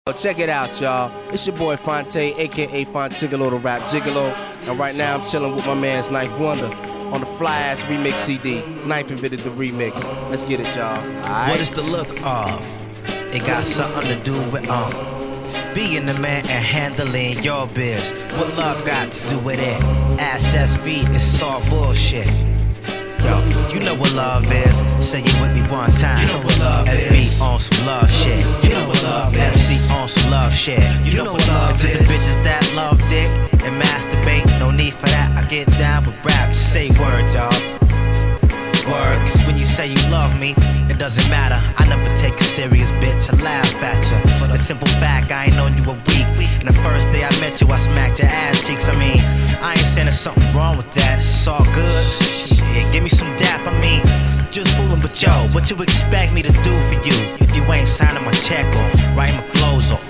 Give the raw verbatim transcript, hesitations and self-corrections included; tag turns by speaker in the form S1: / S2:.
S1: Yo, check it out, y'all. It's your boy Fonte, aka Fontigolo the Rap Gigolo. And right now I'm chilling with my man's Knife Wonder on the fly-ass remix C D. Knife invented the remix. Let's get it, y'all. Alright?
S2: What is the look of? It got something to do with um being the man and handling your biz. What love got to do with it? Ass S V, it's all bullshit. Yo, you know what love is. Say it with me one time.
S3: You know what love
S2: S V
S3: is.
S2: on some love shit.
S3: You know what love
S2: F C
S3: is.
S2: on some love shit.
S3: You know what love
S2: to
S3: is.
S2: the bitches that love dick and masturbate, no need for that. I get down with rap. Just say word, y'all. Word, cause when you say you love me, it doesn't matter. I never take a serious, bitch. I laugh at ya. For the simple fact, I ain't known you a week. And the first day I met you, I smacked your ass cheeks. I mean, I ain't saying there's something wrong with that. It's all good. Shit, give me some dap. I mean, just fooling, but yo, what you expect me to do for you if you ain't signing my check or writing my flows or